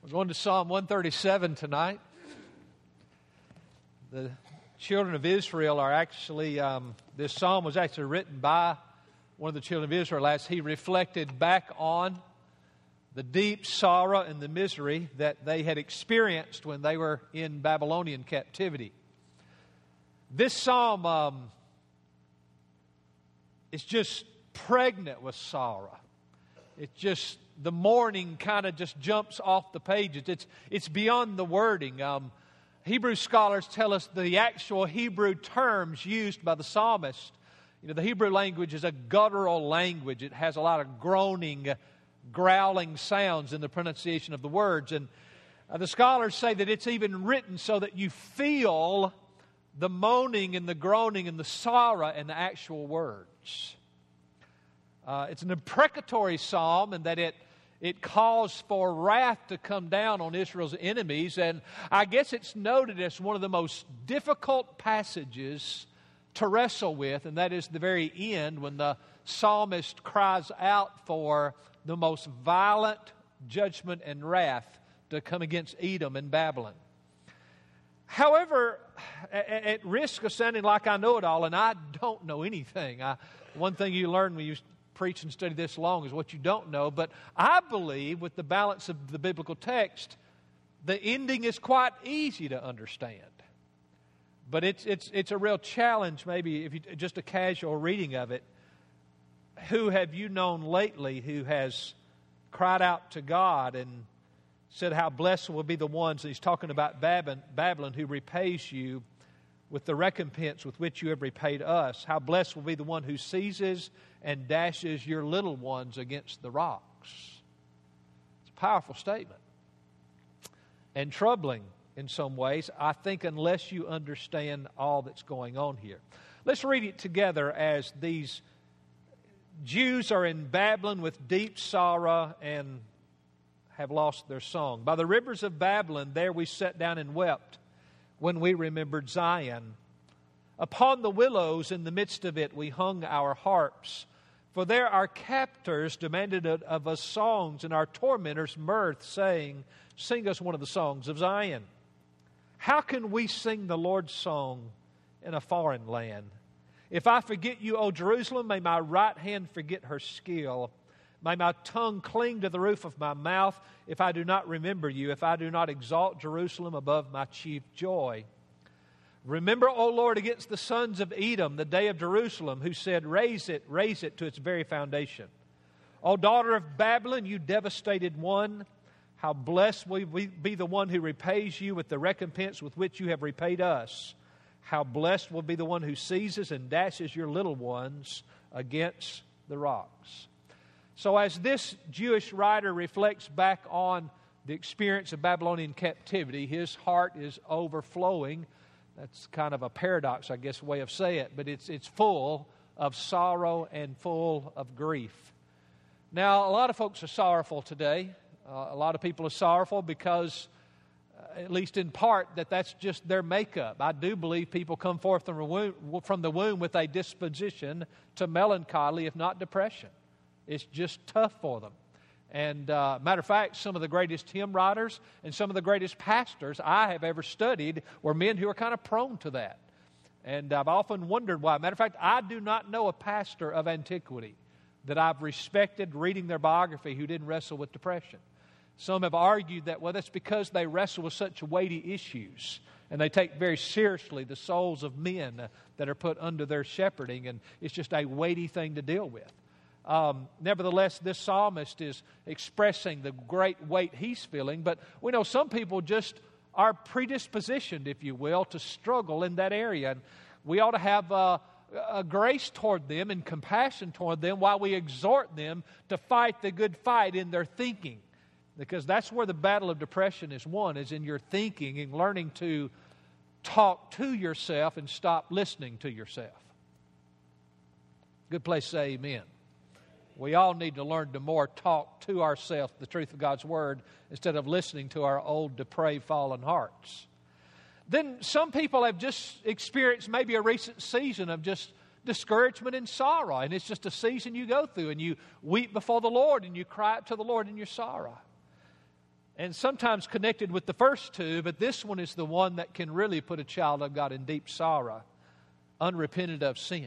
We're going to Psalm 137 tonight. The children of Israel are actually, this psalm was actually written by one of the children of Israel as he reflected back on the deep sorrow and the misery that they had experienced when they were in Babylonian captivity. This psalm is just pregnant with sorrow. The mourning kind of just jumps off the pages. It's beyond the wording. Hebrew scholars tell us the actual Hebrew terms used by the psalmist. You know, the Hebrew language is a guttural language. It has a lot of groaning, growling sounds in the pronunciation of the words. And the scholars say that it's even written so that you feel the moaning and the groaning and the sorrow in the actual words. It's an imprecatory psalm in that it calls for wrath to come down on Israel's enemies, and I guess it's noted as one of the most difficult passages to wrestle with, and that is the very end when the psalmist cries out for the most violent judgment and wrath to come against Edom and Babylon. However, at risk of sounding like I know it all, and I don't know anything, one thing you learn when you preach and study this long is what you don't know, but I believe with the balance of the biblical text, the ending is quite easy to understand. But it's a real challenge, maybe if you just a casual reading of it. Who have you known lately who has cried out to God and said how blessed will be the ones, and he's talking about Babylon who repays you with the recompense with which you have repaid us. How blessed will be the one who seizes and dashes your little ones against the rocks. It's a powerful statement. And troubling in some ways, I think, unless you understand all that's going on here. Let's read it together as these Jews are in Babylon with deep sorrow and have lost their song. By the rivers of Babylon, there we sat down and wept when we remembered Zion. Upon the willows in the midst of it we hung our harps. For there our captors demanded of us songs, and our tormentors mirth, saying, "Sing us one of the songs of Zion." How can we sing the Lord's song in a foreign land? If I forget you, O Jerusalem, may my right hand forget her skill. May my tongue cling to the roof of my mouth if I do not remember you, if I do not exalt Jerusalem above my chief joy. Remember, O Lord, against the sons of Edom, the day of Jerusalem, who said, raise it to its very foundation. O daughter of Babylon, you devastated one, how blessed will we be the one who repays you with the recompense with which you have repaid us. How blessed will be the one who seizes and dashes your little ones against the rocks. So as this Jewish writer reflects back on the experience of Babylonian captivity, his heart is overflowing. That's kind of a paradox, I guess, way of saying it, but it's full of sorrow and full of grief. Now, a lot of folks are sorrowful today. A lot of people are sorrowful because, at least in part, that's just their makeup. I do believe people come forth from the womb with a disposition to melancholy, if not depression. It's just tough for them. And matter of fact, some of the greatest hymn writers and some of the greatest pastors I have ever studied were men who are kind of prone to that. And I've often wondered why. Matter of fact, I do not know a pastor of antiquity that I've respected reading their biography who didn't wrestle with depression. Some have argued that, well, that's because they wrestle with such weighty issues and they take very seriously the souls of men that are put under their shepherding, and it's just a weighty thing to deal with. Nevertheless, this psalmist is expressing the great weight he's feeling, but we know some people just are predispositioned, if you will, to struggle in that area. And we ought to have a grace toward them and compassion toward them while we exhort them to fight the good fight in their thinking. Because that's where the battle of depression is won, is in your thinking and learning to talk to yourself and stop listening to yourself. Good place to say amen. We all need to learn to more talk to ourselves the truth of God's Word instead of listening to our old, depraved, fallen hearts. Then some people have just experienced maybe a recent season of just discouragement and sorrow. And it's just a season you go through and you weep before the Lord and you cry out to the Lord in your sorrow. and sometimes connected with the first two, but this one is the one that can really put a child of God in deep sorrow, unrepentant of sin.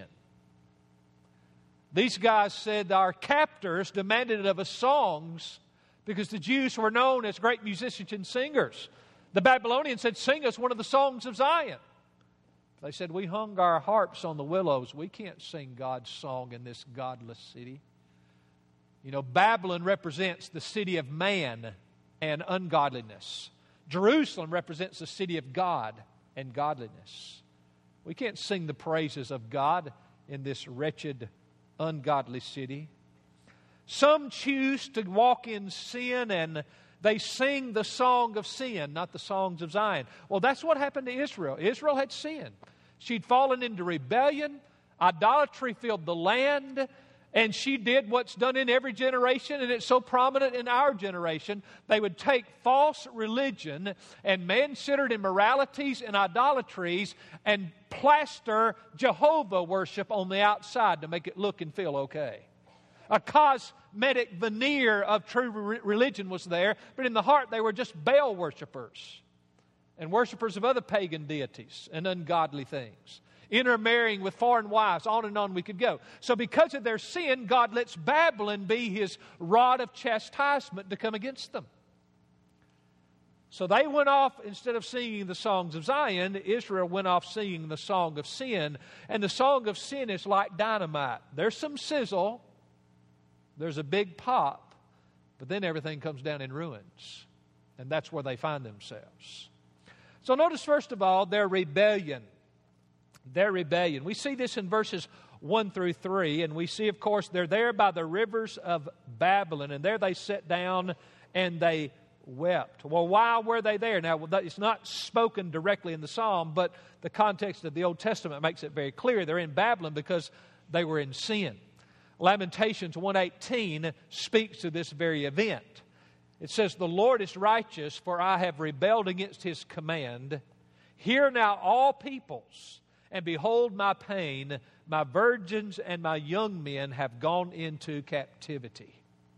These guys said our captors demanded of us songs because the Jews were known as great musicians and singers. The Babylonians said, sing us one of the songs of Zion. They said, we hung our harps on the willows. We can't sing God's song in this godless city. You know, Babylon represents the city of man and ungodliness. Jerusalem represents the city of God and godliness. We can't sing the praises of God in this wretched, ungodly city. Some choose to walk in sin and they sing the song of sin, not the songs of Zion. Well, that's what happened to Israel. Israel had sinned. She'd fallen into rebellion. Idolatry filled the land. And she did what's done in every generation, and it's so prominent in our generation. They would take false religion and man-centered immoralities and idolatries and plaster Jehovah worship on the outside to make it look and feel okay. A cosmetic veneer of true religion was there, but in the heart they were just Baal worshipers and worshipers of other pagan deities and ungodly things. Intermarrying with foreign wives, on and on we could go. So because of their sin, God lets Babylon be His rod of chastisement to come against them. So they went off, instead of singing the songs of Zion, Israel went off singing the song of sin. And the song of sin is like dynamite. There's some sizzle, there's a big pop, but then everything comes down in ruins. And that's where they find themselves. So notice first of all their rebellion. Their rebellion. We see this in verses 1 through 3, and we see, of course, they're there by the rivers of Babylon, and there they sat down and they wept. Well, why were they there? Now, it's not spoken directly in the psalm, but the context of the Old Testament makes it very clear. They're in Babylon because they were in sin. Lamentations 1:18 speaks to this very event. It says, the Lord is righteous, for I have rebelled against His command. Hear now all peoples, and behold my pain, my virgins and my young men have gone into captivity.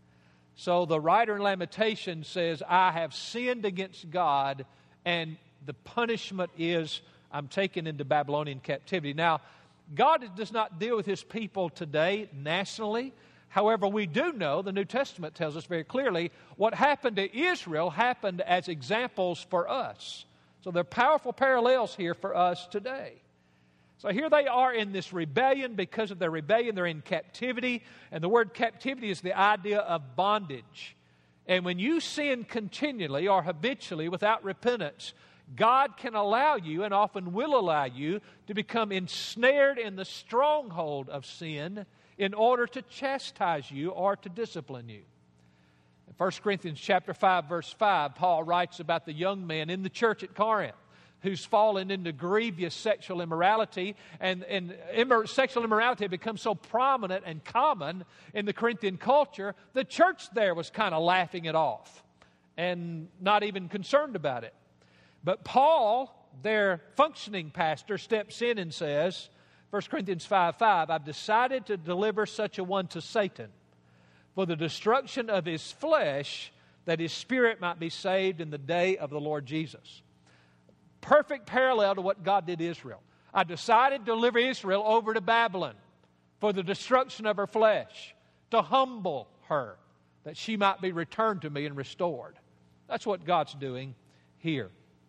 So the writer in Lamentations says, I have sinned against God, and the punishment is I'm taken into Babylonian captivity. Now, God does not deal with His people today nationally. However, we do know, the New Testament tells us very clearly, what happened to Israel happened as examples for us. So there are powerful parallels here for us today. So here they are in this rebellion. Because of their rebellion, they're in captivity. And the word captivity is the idea of bondage. And when you sin continually or habitually without repentance, God can allow you, and often will allow you, to become ensnared in the stronghold of sin in order to chastise you or to discipline you. In 1 Corinthians chapter 5, verse 5, Paul writes about the young man in the church at Corinth who's fallen into grievous sexual immorality, and sexual immorality had become so prominent and common in the Corinthian culture, the church there was kind of laughing it off and not even concerned about it. But Paul, their functioning pastor, steps in and says, 1 Corinthians 5:5, I've decided to deliver such a one to Satan for the destruction of his flesh, that his spirit might be saved in the day of the Lord Jesus. Perfect parallel to what God did to Israel. I decided to deliver Israel over to Babylon for the destruction of her flesh, to humble her, that she might be returned to me and restored. That's what God's doing here.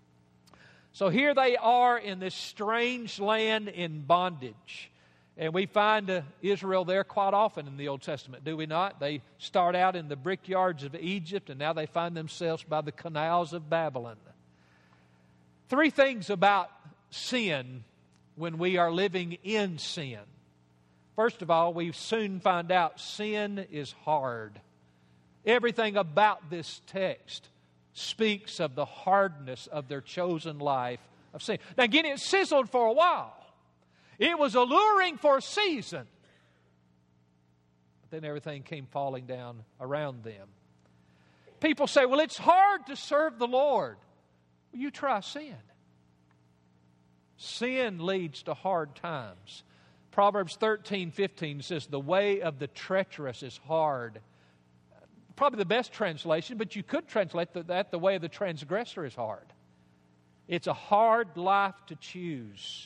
So here they are in this strange land in bondage. And we find Israel there quite often in the Old Testament, do we not? They start out in the brickyards of Egypt, and now they find themselves by the canals of Babylon. Three things about sin when we are living in sin. First of all, we soon find out sin is hard. Everything about this text speaks of the hardness of their chosen life of sin. Now again, it sizzled for a while. It was alluring for a season. But then everything came falling down around them. People say, well, it's hard to serve the Lord. Well, you try sin. Sin leads to hard times. Proverbs 13:15 says, the way of the treacherous is hard. probably the best translation, but you could translate that the way of the transgressor is hard. It's a hard life to choose.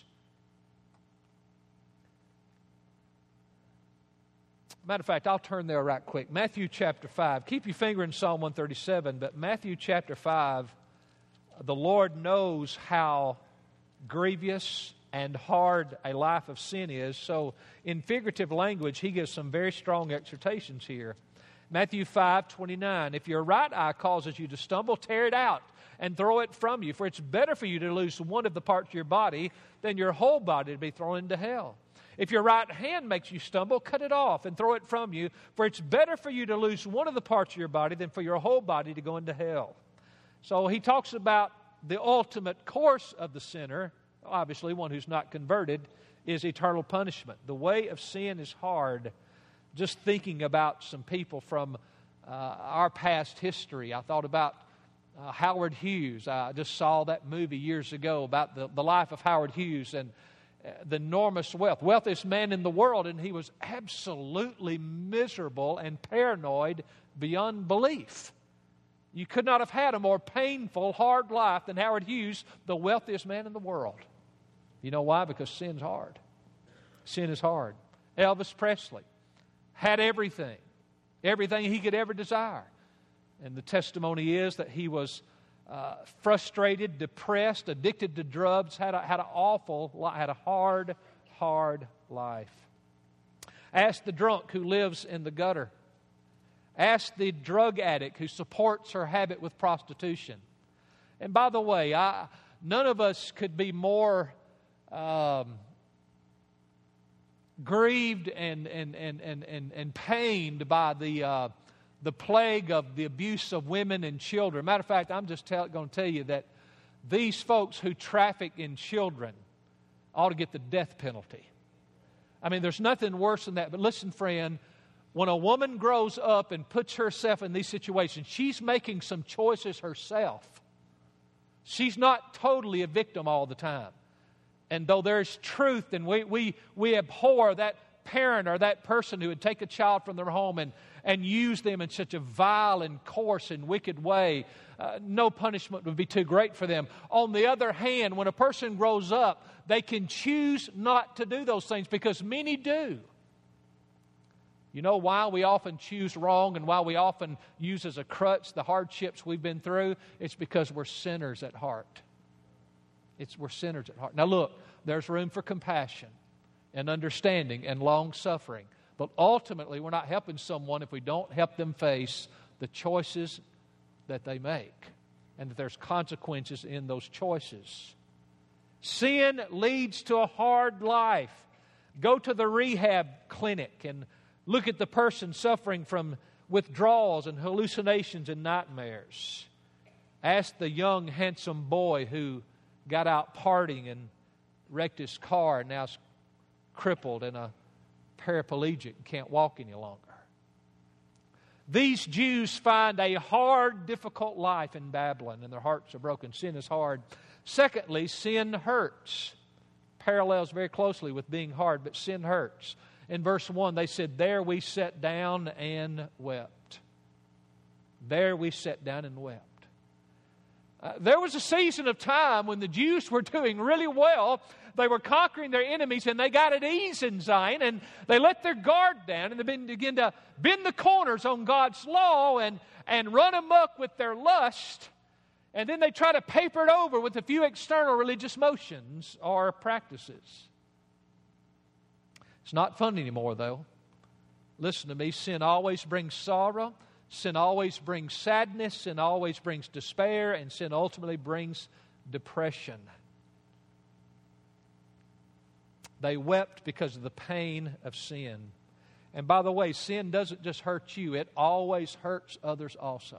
Matter of fact, I'll turn there right quick. Matthew chapter 5. Keep your finger in Psalm 137, but Matthew chapter 5, the Lord knows how grievous and hard a life of sin is. So in figurative language, he gives some very strong exhortations here. Matthew 5:29, if your right eye causes you to stumble, tear it out and throw it from you. For it's better for you to lose one of the parts of your body than your whole body to be thrown into hell. If your right hand makes you stumble, cut it off and throw it from you. For it's better for you to lose one of the parts of your body than for your whole body to go into hell. So he talks about the ultimate course of the sinner, obviously one who's not converted, is eternal punishment. The way of sin is hard. Just thinking about some people from our past history, I thought about Howard Hughes. I just saw that movie years ago about the life of Howard Hughes and the enormous wealthiest man in the world, and he was absolutely miserable and paranoid beyond belief. You could not have had a more painful, hard life than Howard Hughes, the wealthiest man in the world. You know why? Because sin's hard. Sin is hard. Elvis Presley had everything he could ever desire. And the testimony is that he was frustrated, depressed, addicted to drugs, had a hard life. Ask the drunk who lives in the gutter. Ask the drug addict who supports her habit with prostitution. And by the way, none of us could be more grieved and pained by the plague of the abuse of women and children. Matter of fact, I'm just going to tell you that these folks who traffic in children ought to get the death penalty. I mean, there's nothing worse than that. But listen, friend, when a woman grows up and puts herself in these situations, she's making some choices herself. She's not totally a victim all the time. And though there's truth, and we abhor that parent or that person who would take a child from their home and use them in such a vile and coarse and wicked way, no punishment would be too great for them. On the other hand, when a person grows up, they can choose not to do those things, because many do. You know why we often choose wrong and why we often use as a crutch the hardships we've been through? It's because we're sinners at heart. We're sinners at heart. Now look, there's room for compassion and understanding and long-suffering. But ultimately, we're not helping someone if we don't help them face the choices that they make, and that there's consequences in those choices. Sin leads to a hard life. Go to the rehab clinic and look at the person suffering from withdrawals and hallucinations and nightmares. Ask the young, handsome boy who got out partying and wrecked his car and now is crippled and a paraplegic and can't walk any longer. These Jews find a hard, difficult life in Babylon, and their hearts are broken. Sin is hard. Secondly, sin hurts. Parallels very closely with being hard, but sin hurts. In verse 1, they said, "There we sat down and wept." There we sat down and wept. There was a season of time when the Jews were doing really well. They were conquering their enemies, and they got at ease in Zion, and they let their guard down, and they began to bend the corners on God's law and run amok with their lust, and then they try to paper it over with a few external religious motions or practices. It's not fun anymore, though. Listen to me, sin always brings sorrow. Sin always brings sadness, sin always brings despair, and sin ultimately brings depression. They wept because of the pain of sin. And by the way, sin doesn't just hurt you, it always hurts others also.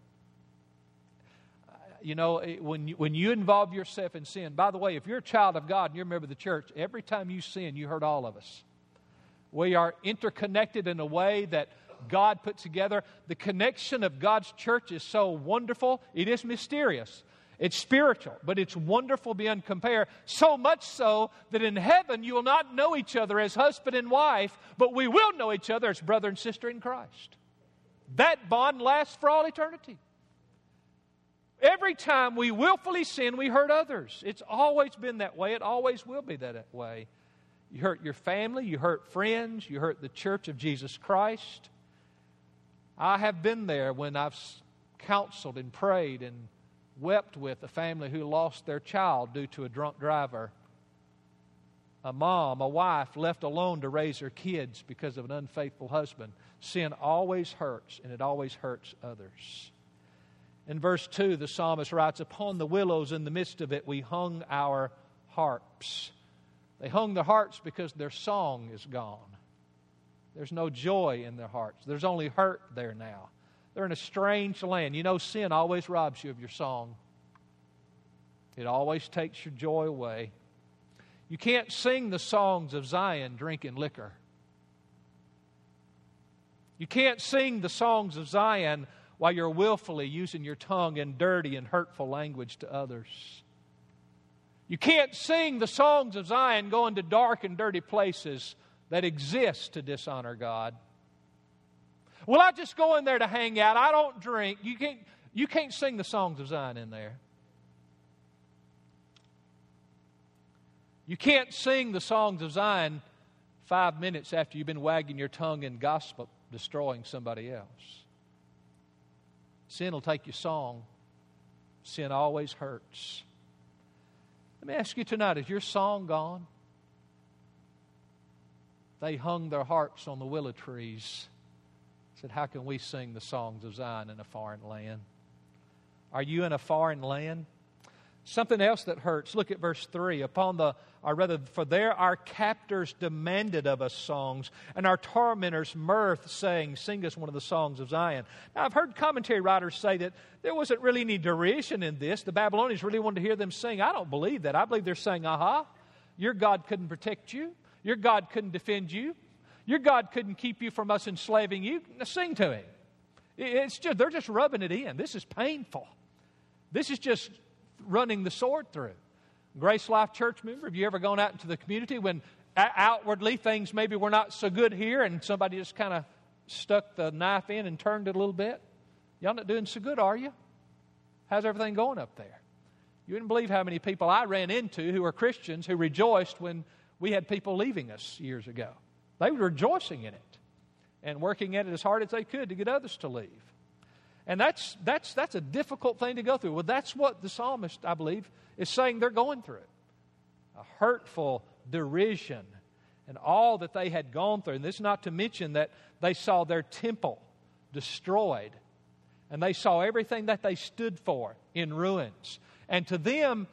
You know, when you involve yourself in sin, by the way, if you're a child of God and you're a member of the church, every time you sin, you hurt all of us. We are interconnected in a way that God put together. The connection of God's church is so wonderful. It is mysterious. It's spiritual, but it's wonderful beyond compare. So much so that in heaven you will not know each other as husband and wife, but we will know each other as brother and sister in Christ. That bond lasts for all eternity. Every time we willfully sin, we hurt others. It's always been that way. It always will be that way. You hurt your family, you hurt friends, you hurt the church of Jesus Christ. I have been there when I've counseled and prayed and wept with a family who lost their child due to a drunk driver. A mom, a wife left alone to raise her kids because of an unfaithful husband. Sin always hurts, and it always hurts others. In verse 2, the psalmist writes, "Upon the willows in the midst of it we hung our harps." They hung their harps because their song is gone. There's no joy in their hearts. There's only hurt there now. They're in a strange land. You know, sin always robs you of your song. It always takes your joy away. You can't sing the songs of Zion drinking liquor. You can't sing the songs of Zion while you're willfully using your tongue in dirty and hurtful language to others. You can't sing the songs of Zion going to dark and dirty places that exist to dishonor God. Well, I just go in there to hang out. I don't drink. You can't sing the songs of Zion in there. You can't sing the songs of Zion 5 minutes after you've been wagging your tongue in gospel, destroying somebody else. Sin will take your song. Sin always hurts. Let me ask you tonight, is your song gone? They hung their harps on the willow trees. Said, how can we sing the songs of Zion in a foreign land? Are you in a foreign land? Something else that hurts. Look at verse 3. For there our captors demanded of us songs, and our tormentors mirth, saying, sing us one of the songs of Zion. Now, I've heard commentary writers say that there wasn't really any derision in this. The Babylonians really wanted to hear them sing. I don't believe that. I believe they're saying, aha, your God couldn't protect you. Your God couldn't defend you. Your God couldn't keep you from us enslaving you. Now, sing to Him. They're just rubbing it in. This is painful. This is just running the sword through. Grace Life Church member, have you ever gone out into the community when outwardly things maybe were not so good here and somebody just kind of stuck the knife in and turned it a little bit? Y'all not doing so good, are you? How's everything going up there? You wouldn't believe how many people I ran into who are Christians who rejoiced when we had people leaving us years ago. They were rejoicing in it and working at it as hard as they could to get others to leave. And that's a difficult thing to go through. Well, that's what the psalmist, I believe, is saying they're going through. A hurtful derision and all that they had gone through. And this is not to mention that they saw their temple destroyed. And they saw everything that they stood for in ruins. And to them,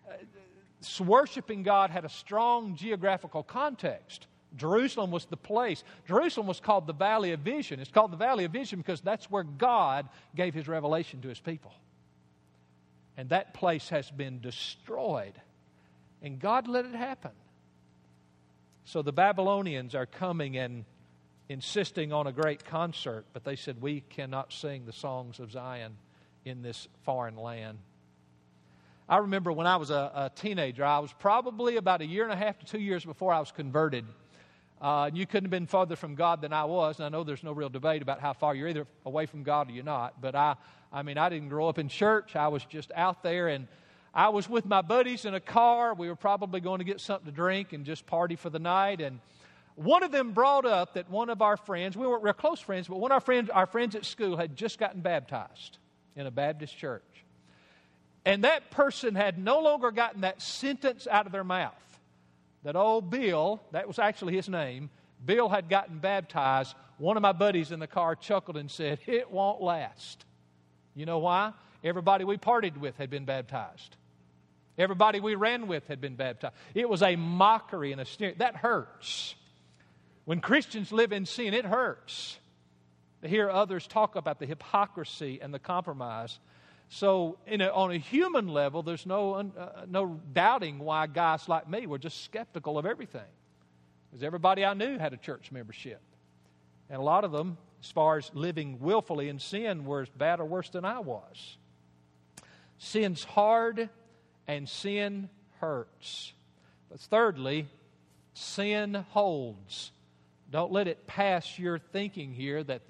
worshiping God had a strong geographical context. Jerusalem was the place. Jerusalem was called the Valley of Vision. It's called the Valley of Vision because that's where God gave His revelation to His people. And that place has been destroyed. And God let it happen. So the Babylonians are coming and insisting on a great concert, but they said, we cannot sing the songs of Zion in this foreign land. I remember when I was a teenager, I was probably about 1.5 to 2 years before I was converted. You couldn't have been farther from God than I was, and I know there's no real debate about how far you're either away from God or you're not. But I didn't grow up in church. I was just out there, and I was with my buddies in a car. We were probably going to get something to drink and just party for the night. And one of them brought up that one of our friends, we weren't real close friends, but one of our friends at school had just gotten baptized in a Baptist church. And that person had no longer gotten that sentence out of their mouth. That old Bill, that was actually his name, Bill had gotten baptized. One of my buddies in the car chuckled and said, it won't last. You know why? Everybody we partied with had been baptized. Everybody we ran with had been baptized. It was a mockery and a sneer. That hurts. When Christians live in sin, it hurts to hear others talk about the hypocrisy and the compromise. So on a human level, there's no doubting why guys like me were just skeptical of everything. Because everybody I knew had a church membership. And a lot of them, as far as living willfully in sin, were as bad or worse than I was. Sin's hard and sin hurts. But thirdly, sin holds. Don't let it pass your thinking here that there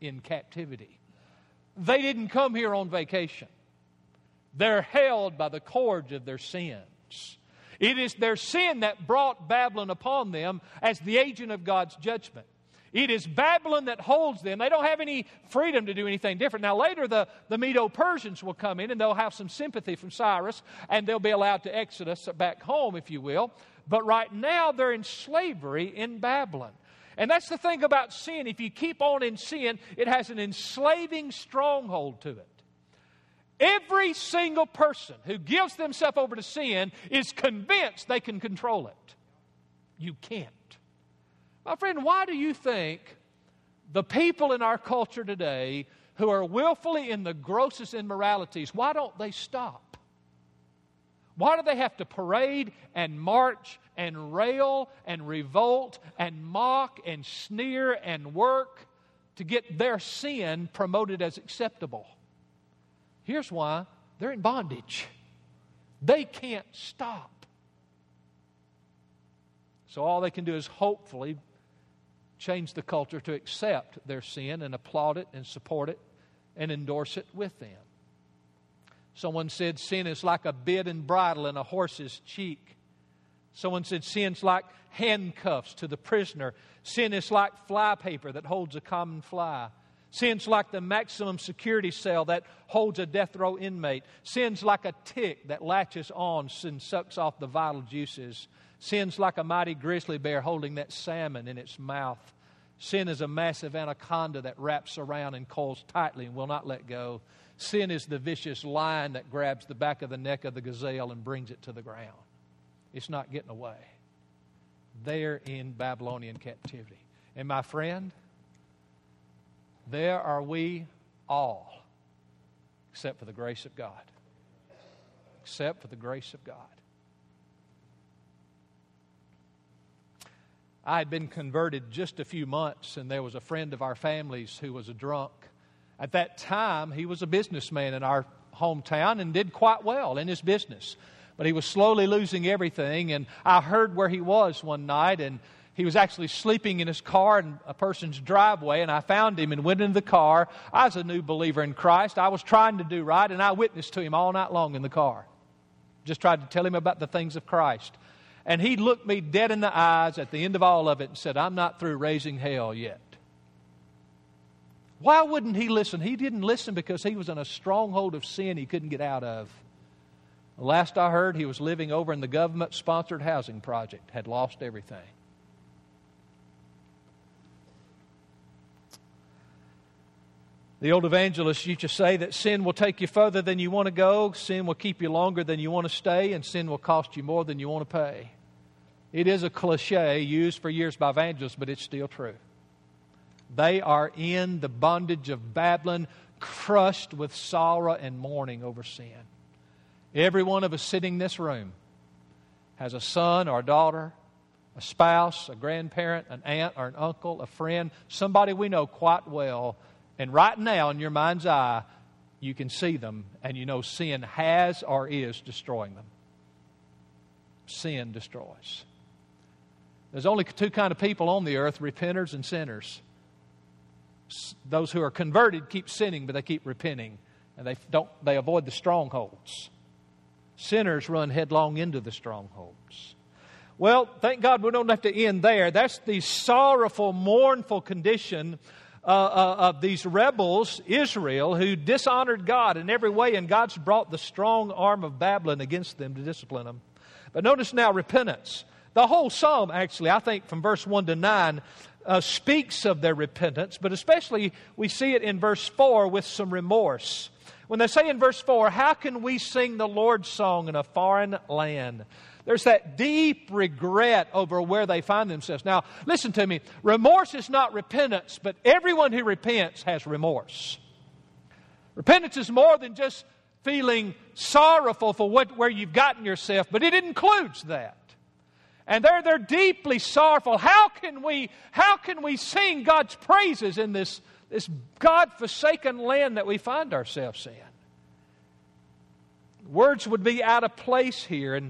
in captivity. They didn't come here on vacation. They're held by the cords of their sins. It is their sin that brought Babylon upon them as the agent of God's judgment. It is Babylon that holds them. They don't have any freedom to do anything different. Now later the Medo-Persians will come in and they'll have some sympathy from Cyrus and they'll be allowed to exodus back home, if you will. But right now they're in slavery in Babylon. And that's the thing about sin. If you keep on in sin, it has an enslaving stronghold to it. Every single person who gives themselves over to sin is convinced they can control it. You can't. My friend, why do you think the people in our culture today who are willfully in the grossest immoralities, why don't they stop? Why do they have to parade and march and rail and revolt and mock and sneer and work to get their sin promoted as acceptable? Here's why. They're in bondage. They can't stop. So all they can do is hopefully change the culture to accept their sin and applaud it and support it and endorse it with them. Someone said sin is like a bit and bridle in a horse's cheek. Someone said sin's like handcuffs to the prisoner. Sin is like flypaper that holds a common fly. Sin's like the maximum security cell that holds a death row inmate. Sin's like a tick that latches on and sucks off the vital juices. Sin's like a mighty grizzly bear holding that salmon in its mouth. Sin is a massive anaconda that wraps around and coils tightly and will not let go. Sin is the vicious lion that grabs the back of the neck of the gazelle and brings it to the ground. It's not getting away. They're in Babylonian captivity. And my friend, there are we all, except for the grace of God. Except for the grace of God. I had been converted just a few months, and there was a friend of our family's who was a drunk. At that time, he was a businessman in our hometown and did quite well in his business. But he was slowly losing everything, and I heard where he was one night, and he was actually sleeping in his car in a person's driveway, and I found him and went into the car. I was a new believer in Christ. I was trying to do right, and I witnessed to him all night long in the car. Just tried to tell him about the things of Christ. And he looked me dead in the eyes at the end of all of it and said, "I'm not through raising hell yet." Why wouldn't he listen? He didn't listen because he was in a stronghold of sin he couldn't get out of. Last I heard, he was living over in the government-sponsored housing project, had lost everything. The old evangelist used to say that sin will take you further than you want to go, sin will keep you longer than you want to stay, and sin will cost you more than you want to pay. It is a cliche used for years by evangelists, but it's still true. They are in the bondage of Babylon, crushed with sorrow and mourning over sin. Every one of us sitting in this room has a son or a daughter, a spouse, a grandparent, an aunt or an uncle, a friend, somebody we know quite well. And right now, in your mind's eye, you can see them and you know sin has or is destroying them. Sin destroys. There's only two kinds of people on the earth, repenters and sinners. Those who are converted keep sinning, but they keep repenting. And they avoid the strongholds. Sinners run headlong into the strongholds. Well, thank God we don't have to end there. That's the sorrowful, mournful condition of these rebels, Israel, who dishonored God in every way, and God's brought the strong arm of Babylon against them to discipline them. But notice now repentance. The whole psalm, actually, I think from verse 1 to 9, speaks of their repentance, but especially we see it in verse 4 with some remorse. When they say in verse 4, "How can we sing the Lord's song in a foreign land?" There's that deep regret over where they find themselves. Now, listen to me. Remorse is not repentance, but everyone who repents has remorse. Repentance is more than just feeling sorrowful for where you've gotten yourself, but it includes that. And they're deeply sorrowful. How can we sing God's praises in this God-forsaken land that we find ourselves in? Words would be out of place here, and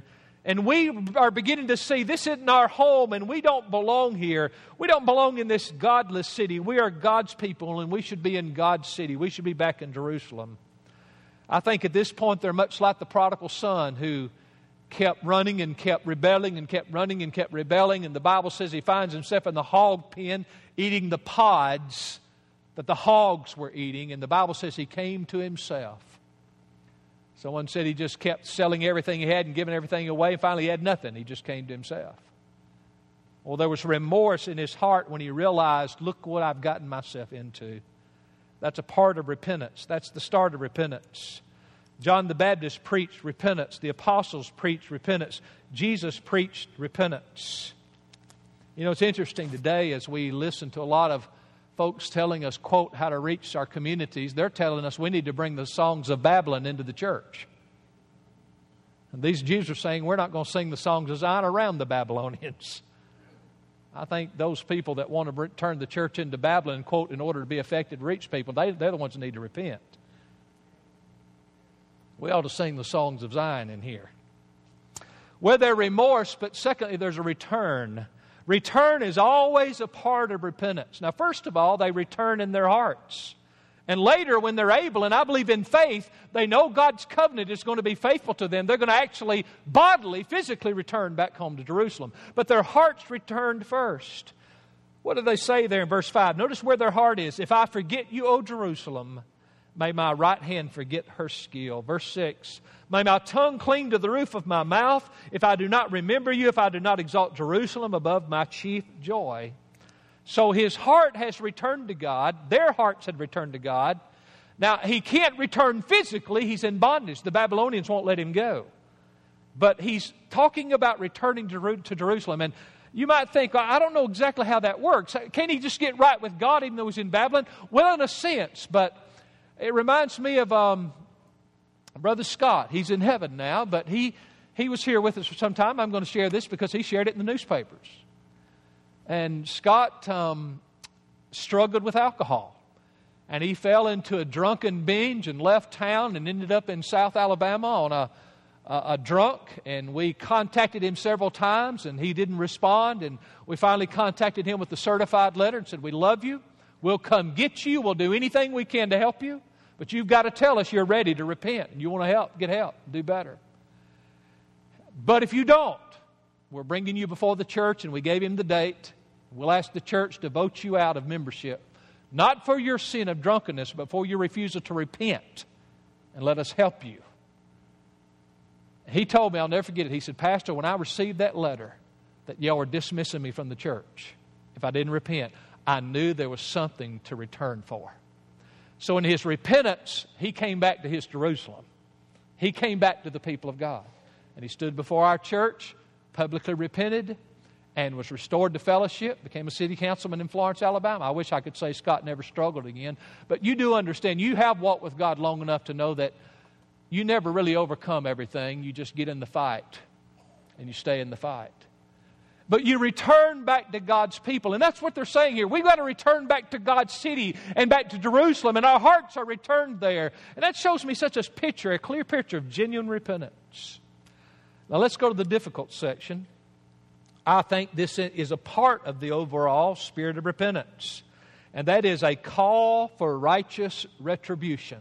And we are beginning to see this isn't our home and we don't belong here. We don't belong in this godless city. We are God's people and we should be in God's city. We should be back in Jerusalem. I think at this point they're much like the prodigal son who kept running and kept rebelling and kept running and kept rebelling. And the Bible says he finds himself in the hog pen eating the pods that the hogs were eating. And the Bible says he came to himself. Someone said he just kept selling everything he had and giving everything away. And finally he had nothing. He just came to himself. Well, there was remorse in his heart when he realized, look what I've gotten myself into. That's a part of repentance. That's the start of repentance. John the Baptist preached repentance. The apostles preached repentance. Jesus preached repentance. You know, it's interesting today as we listen to a lot of folks telling us, quote, how to reach our communities. They're telling us we need to bring the songs of Babylon into the church. And these Jews are saying we're not going to sing the songs of Zion around the Babylonians. I think those people that want to turn the church into Babylon, quote, in order to be effective to reach people, they're the ones that need to repent. We ought to sing the songs of Zion in here. Well, there's remorse, but secondly, there's a return. Return is always a part of repentance. Now, first of all, they return in their hearts. And later, when they're able, and I believe in faith, they know God's covenant is going to be faithful to them. They're going to actually bodily, physically return back home to Jerusalem. But their hearts returned first. What do they say there in verse 5? Notice where their heart is. If I forget you, O Jerusalem, may my right hand forget her skill. Verse 6. May my tongue cling to the roof of my mouth if I do not remember you, if I do not exalt Jerusalem above my chief joy. So his heart has returned to God. Their hearts had returned to God. Now, he can't return physically. He's in bondage. The Babylonians won't let him go. But he's talking about returning to Jerusalem. And you might think, I don't know exactly how that works. Can he just get right with God even though he's in Babylon? Well, in a sense, but it reminds me of Brother Scott. He's in heaven now, but he was here with us for some time. I'm going to share this because he shared it in the newspapers. And Scott struggled with alcohol. And he fell into a drunken binge and left town and ended up in South Alabama on a drunk. And we contacted him several times and he didn't respond. And we finally contacted him with the certified letter and said, we love you. We'll come get you. We'll do anything we can to help you. But you've got to tell us you're ready to repent and you want to get help, do better. But if you don't, we're bringing you before the church, and we gave him the date. We'll ask the church to vote you out of membership, not for your sin of drunkenness, but for your refusal to repent, and let us help you. He told me, I'll never forget it, he said, Pastor, when I received that letter that y'all were dismissing me from the church, if I didn't repent, I knew there was something to return for. So in his repentance, he came back to his Jerusalem. He came back to the people of God. And he stood before our church, publicly repented, and was restored to fellowship, became a city councilman in Florence, Alabama. I wish I could say Scott never struggled again. But you do understand, you have walked with God long enough to know that you never really overcome everything. You just get in the fight, and you stay in the fight. But you return back to God's people. And that's what they're saying here. We've got to return back to God's city and back to Jerusalem. And our hearts are returned there. And that shows me such a picture, a clear picture of genuine repentance. Now let's go to the difficult section. I think this is a part of the overall spirit of repentance. And that is a call for righteous retribution.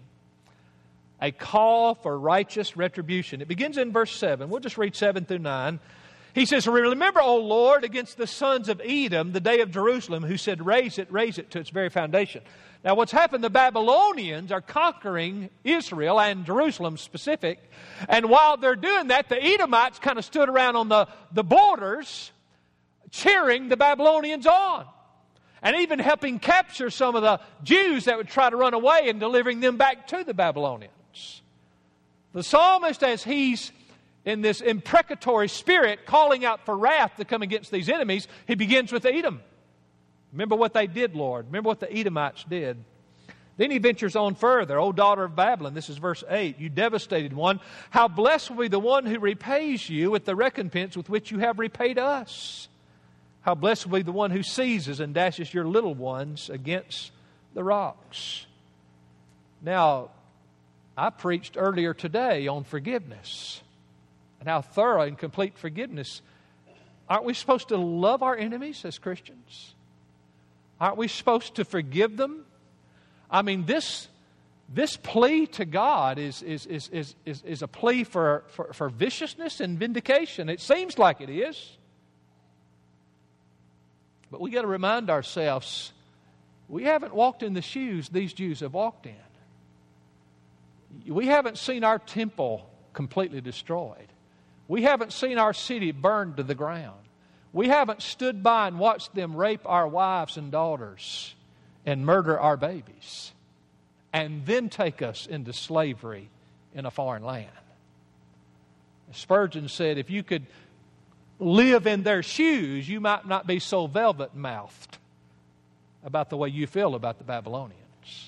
A call for righteous retribution. It begins in verse 7. We'll just read 7 through 9. He says, remember, O Lord, against the sons of Edom, the day of Jerusalem, who said, raise it to its very foundation. Now, what's happened, the Babylonians are conquering Israel and Jerusalem specific. And while they're doing that, the Edomites kind of stood around on the borders, cheering the Babylonians on. And even helping capture some of the Jews that would try to run away and delivering them back to the Babylonians. The psalmist, as he's in this imprecatory spirit, calling out for wrath to come against these enemies, he begins with Edom. Remember what they did, Lord. Remember what the Edomites did. Then he ventures on further. O daughter of Babylon, this is verse 8, you devastated one, how blessed will be the one who repays you with the recompense with which you have repaid us. How blessed will be the one who seizes and dashes your little ones against the rocks. Now, I preached earlier today on forgiveness. and how thorough and complete forgiveness. Aren't we supposed to love our enemies as Christians? Aren't we supposed to forgive them? I mean, this plea to God is a plea for viciousness and vindication. It seems like it is. But we got to remind ourselves, we haven't walked in the shoes these Jews have walked in. We haven't seen our temple completely destroyed. We haven't seen our city burned to the ground. We haven't stood by and watched them rape our wives and daughters and murder our babies and then take us into slavery in a foreign land. Spurgeon said, if you could live in their shoes, you might not be so velvet-mouthed about the way you feel about the Babylonians.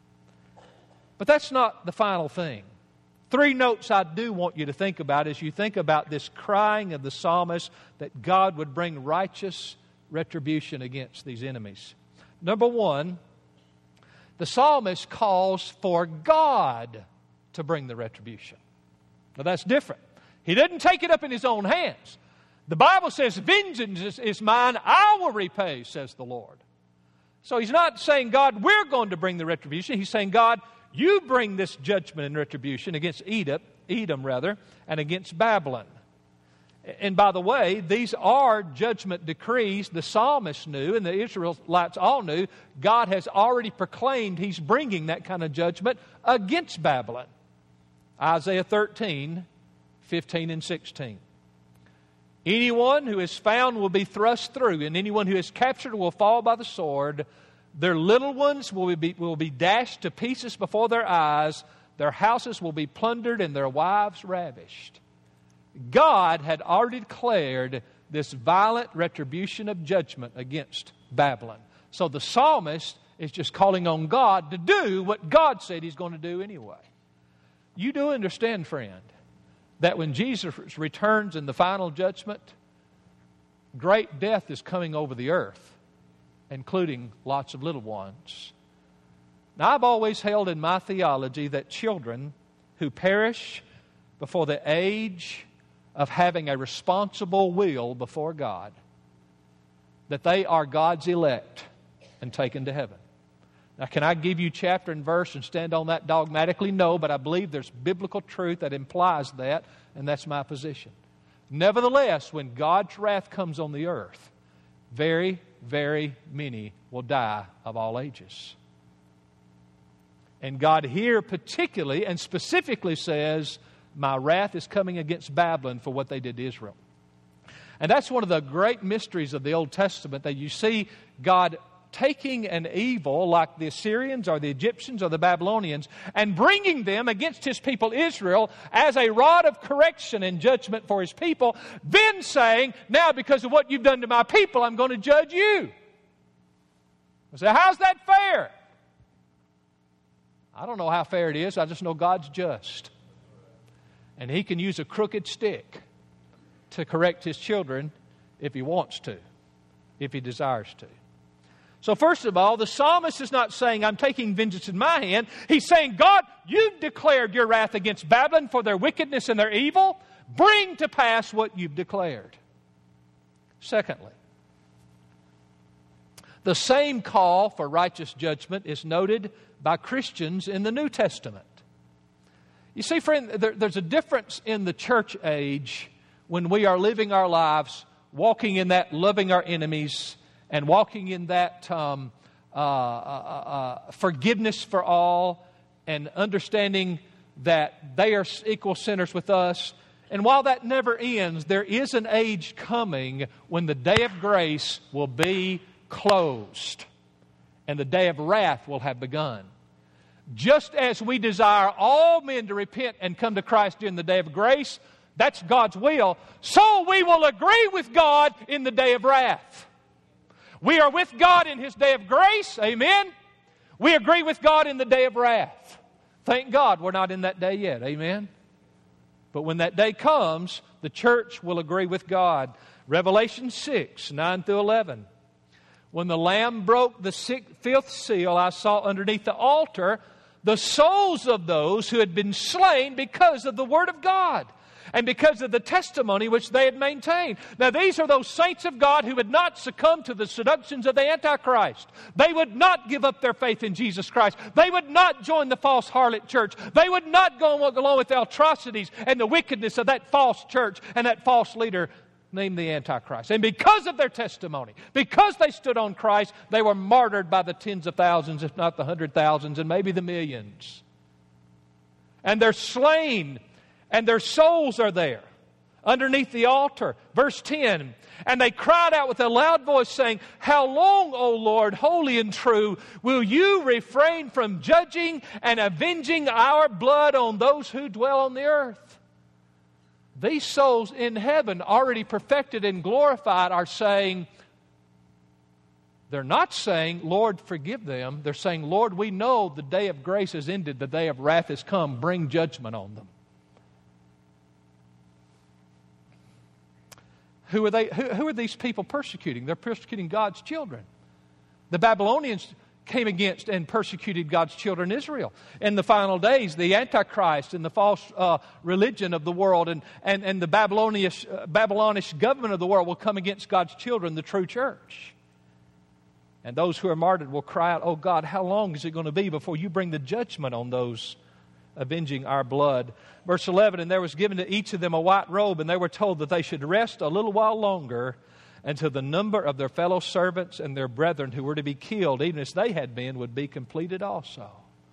But that's not the final thing. 3 notes I do want you to think about as you think about this crying of the psalmist that God would bring righteous retribution against these enemies. Number 1, the psalmist calls for God to bring the retribution. Now that's different. He didn't take it up in his own hands. The Bible says, vengeance is mine, I will repay, says the Lord. So he's not saying, God, we're going to bring the retribution. He's saying, God, you bring this judgment and retribution against Edom, and against Babylon. And by the way, these are judgment decrees the psalmist knew and the Israelites all knew. God has already proclaimed He's bringing that kind of judgment against Babylon. Isaiah 13, 15 and 16. Anyone who is found will be thrust through, and anyone who is captured will fall by the sword. Their little ones will be dashed to pieces before their eyes. Their houses will be plundered and their wives ravished. God had already declared this violent retribution of judgment against Babylon. So the psalmist is just calling on God to do what God said He's going to do anyway. You do understand, friend, that when Jesus returns in the final judgment, great death is coming over the earth, including lots of little ones. Now, I've always held in my theology that children who perish before the age of having a responsible will before God, that they are God's elect and taken to heaven. Now, can I give you chapter and verse and stand on that dogmatically? No, but I believe there's biblical truth that implies that, and that's my position. Nevertheless, when God's wrath comes on the earth, very, very many will die of all ages. And God here particularly and specifically says, my wrath is coming against Babylon for what they did to Israel. And that's one of the great mysteries of the Old Testament, that you see God taking an evil like the Assyrians or the Egyptians or the Babylonians and bringing them against His people Israel as a rod of correction and judgment for His people, then saying, now because of what you've done to my people, I'm going to judge you. I say, how's that fair? I don't know how fair it is. I just know God's just. And He can use a crooked stick to correct His children if He wants to, if He desires to. So first of all, the psalmist is not saying, I'm taking vengeance in my hand. He's saying, God, you've declared your wrath against Babylon for their wickedness and their evil. Bring to pass what you've declared. Secondly, the same call for righteous judgment is noted by Christians in the New Testament. You see, friend, there's a difference in the church age when we are living our lives, walking in that loving our enemies, and walking in that forgiveness for all, and understanding that they are equal sinners with us. And while that never ends, there is an age coming when the day of grace will be closed and the day of wrath will have begun. Just as we desire all men to repent and come to Christ during the day of grace, that's God's will, so we will agree with God in the day of wrath. We are with God in His day of grace, amen. We agree with God in the day of wrath. Thank God we're not in that day yet, amen. But when that day comes, the church will agree with God. Revelation 6, 9 through 11. When the Lamb broke the fifth seal, I saw underneath the altar the souls of those who had been slain because of the Word of God and because of the testimony which they had maintained. Now, these are those saints of God who would not succumb to the seductions of the Antichrist. They would not give up their faith in Jesus Christ. They would not join the false harlot church. They would not go along with the atrocities and the wickedness of that false church and that false leader named the Antichrist. And because of their testimony, because they stood on Christ, they were martyred by the tens of thousands, if not the 100,000s, and maybe the millions. And they're slain, and their souls are there underneath the altar. Verse 10, and they cried out with a loud voice, saying, how long, O Lord, holy and true, will you refrain from judging and avenging our blood on those who dwell on the earth? These souls in heaven, already perfected and glorified, are saying, they're not saying, Lord, forgive them. They're saying, Lord, we know the day of grace has ended, the day of wrath has come. Bring judgment on them. Who are they? Who are these people persecuting? They're persecuting God's children. The Babylonians came against and persecuted God's children, Israel. In the final days, the Antichrist and the false religion of the world and the Babylonish government of the world will come against God's children, the true church. And those who are martyred will cry out, oh God, how long is it going to be before you bring the judgment on those avenging our blood? Verse 11, and there was given to each of them a white robe, and they were told that they should rest a little while longer until the number of their fellow servants and their brethren who were to be killed, even as they had been, would be completed also.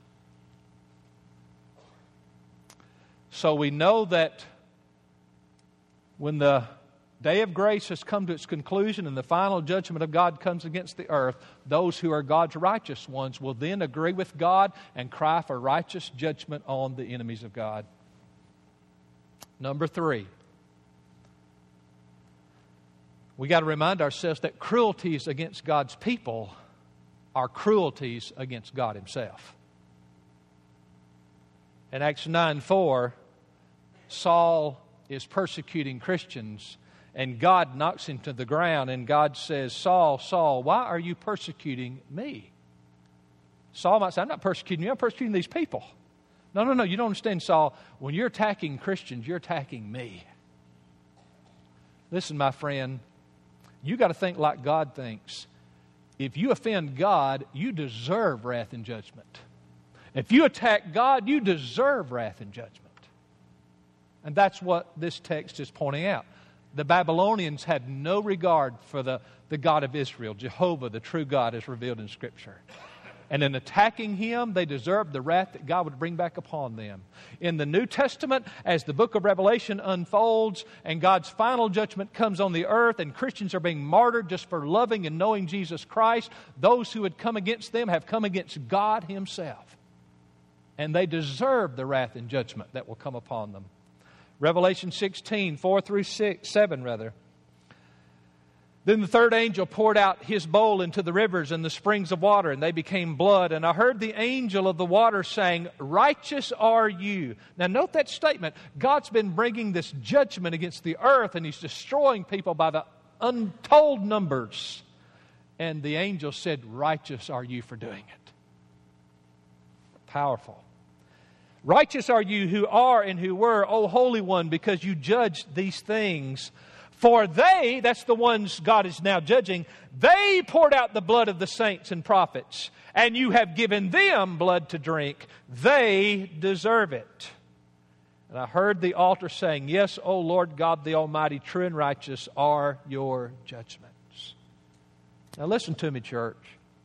So we know that when the day of grace has come to its conclusion and the final judgment of God comes against the earth, those who are God's righteous ones will then agree with God and cry for righteous judgment on the enemies of God. Number 3. We got to remind ourselves that cruelties against God's people are cruelties against God Himself. In Acts 9:4, Saul is persecuting Christians, and God knocks him to the ground, and God says, Saul, Saul, why are you persecuting me? Saul might say, I'm not persecuting you, I'm persecuting these people. No, you don't understand, Saul. When you're attacking Christians, you're attacking me. Listen, my friend, you got to think like God thinks. If you offend God, you deserve wrath and judgment. If you attack God, you deserve wrath and judgment. And that's what this text is pointing out. The Babylonians had no regard for the God of Israel, Jehovah, the true God, as revealed in Scripture. And in attacking Him, they deserved the wrath that God would bring back upon them. In the New Testament, as the book of Revelation unfolds and God's final judgment comes on the earth and Christians are being martyred just for loving and knowing Jesus Christ, those who had come against them have come against God Himself. And they deserve the wrath and judgment that will come upon them. Revelation 16, 4-7. Then the third angel poured out his bowl into the rivers and the springs of water, and they became blood. And I heard the angel of the water saying, righteous are you. Now note that statement. God's been bringing this judgment against the earth, and He's destroying people by the untold numbers. And the angel said, righteous are you for doing it. Powerful. Righteous are you who are and who were, O Holy One, because you judged these things. For they, that's the ones God is now judging, they poured out the blood of the saints and prophets, and you have given them blood to drink. They deserve it. And I heard the altar saying, yes, O Lord God the Almighty, true and righteous are your judgments. Now listen to me, church.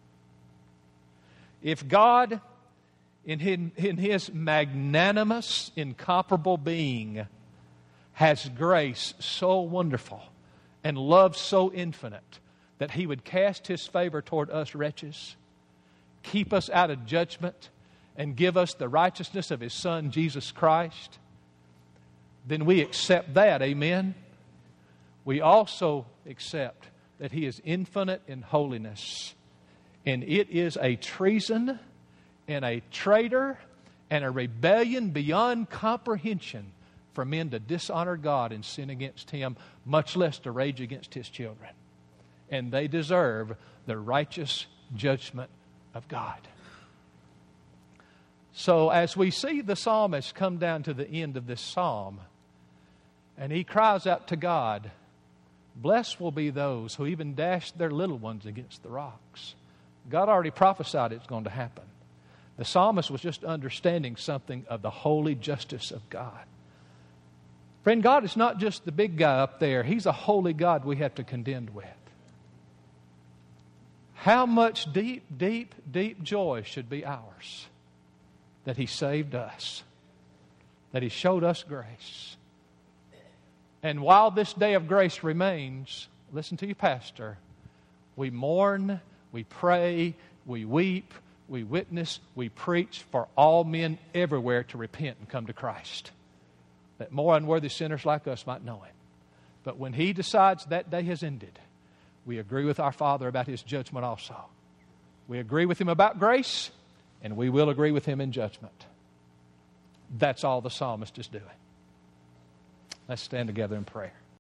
If God, in His magnanimous, incomparable being, has grace so wonderful and love so infinite that He would cast His favor toward us wretches, keep us out of judgment, and give us the righteousness of His Son, Jesus Christ, then we accept that, amen? We also accept that He is infinite in holiness, and it is a treason and a traitor and a rebellion beyond comprehension for men to dishonor God and sin against Him, much less to rage against His children. And they deserve the righteous judgment of God. So as we see the psalmist come down to the end of this psalm, and he cries out to God, blessed will be those who even dash their little ones against the rocks. God already prophesied it's going to happen. The psalmist was just understanding something of the holy justice of God. Friend, God is not just the big guy up there. He's a holy God we have to contend with. How much deep, deep, deep joy should be ours that He saved us, that He showed us grace. And while this day of grace remains, listen to you, Pastor, we mourn, we pray, we weep, we witness, we preach for all men everywhere to repent and come to Christ, that more unworthy sinners like us might know Him. But when He decides that day has ended, we agree with our Father about His judgment also. We agree with Him about grace, and we will agree with Him in judgment. That's all the psalmist is doing. Let's stand together in prayer.